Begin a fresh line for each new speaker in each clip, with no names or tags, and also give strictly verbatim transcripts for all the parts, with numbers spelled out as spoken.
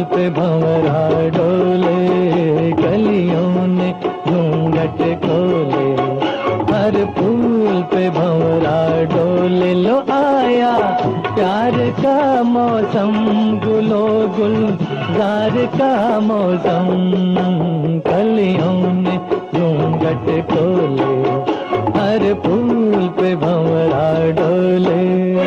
पे भंवरा डोले, कलियों ने घूंघट खोले। हर फूल पे भंवरा डोले, लो आया प्यार का मौसम, गुलो गुलजार का मौसम। कलियों ने घूंघट खोले, हर फूल पे भंवरा डोले।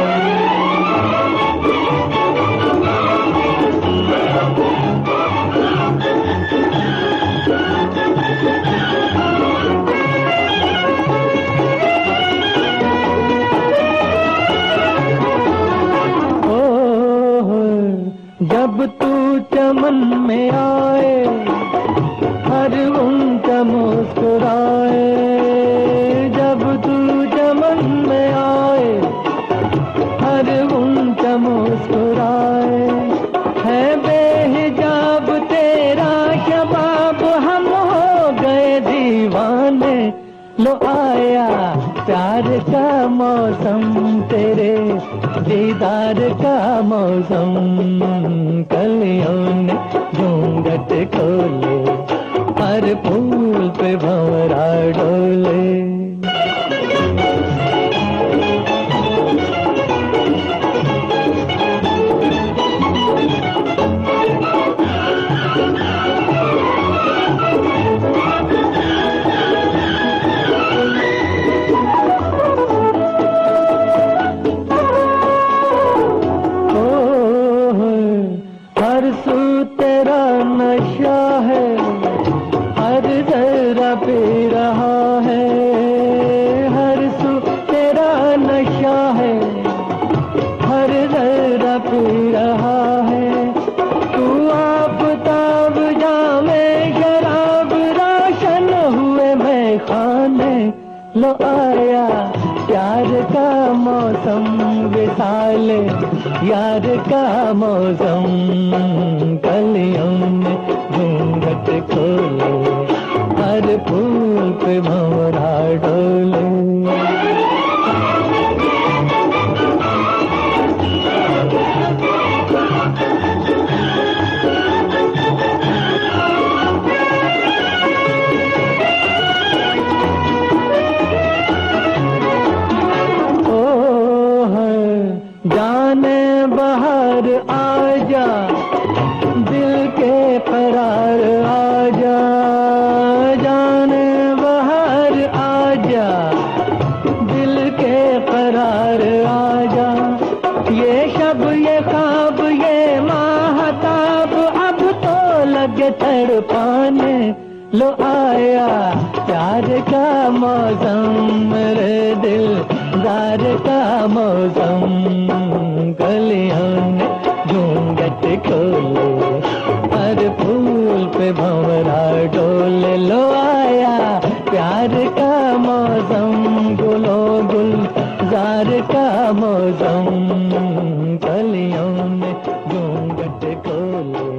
जब तू चमन में आए, हर उनका मुस्कुराए। जब तू चमन में आए, हर उनका मुस्कुराए। है बेहिजाब तेरा शबाब, हम हो गए दीवाने। लो आया प्यार का मौसम, तेरे दीदार का मौसम। कलियों ने घूंघट खोले, हर फूल पे भंवरा डोले। तेरा नशा है, हर जरा पी रहा है। हर सू तेरा नशा है, हर जरा पी रहा है। तू आफताब जामे शराब, राशन हुए मैं खाने। लो आया प्यार का मौसम, विसाले यार का मौसम। कलियों ने घूंघट खोले, हर फूल पे भंवरा डोले। जाने बाहर आजा, दिल के करार आजा। जाने बाहर आजा, दिल के करार आजा। ये शब ये ख्वाब ये माहताब, अब तो लगे तड़पाने। लो आया प्यार का मौसम, मेरे दिल दार का मौसम। कलियों ने घूंघट खोले, हर फूल पे भंवरा डोले। लो आया प्यार का मौसम, गुलो गुलजार का मौसम। कलियों ने घूंघट खोले,